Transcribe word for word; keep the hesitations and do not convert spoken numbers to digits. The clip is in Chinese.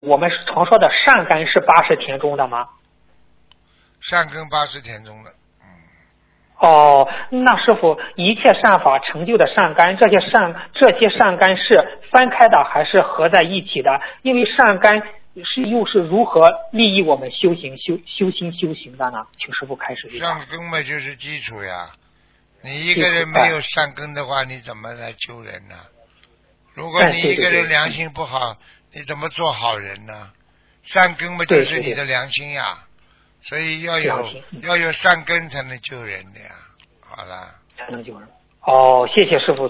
我们常说的善根是八十田中的吗？ 善根八十田中的。 哦，那师傅，一切善法成就的善根，这些善这些善根是分开的还是合在一起的？因为善根是又是如何利益我们修行修修心修行的呢？请师傅开始一下。 善根嘛就是基础呀，你一个人没有善根的话，你怎么来救人呢？如果你一个人良心不好，你怎么做好人呢？善根嘛就是你的良心呀。所以要有要有善根才能救人的呀，好了。 才能救人。哦，谢谢师傅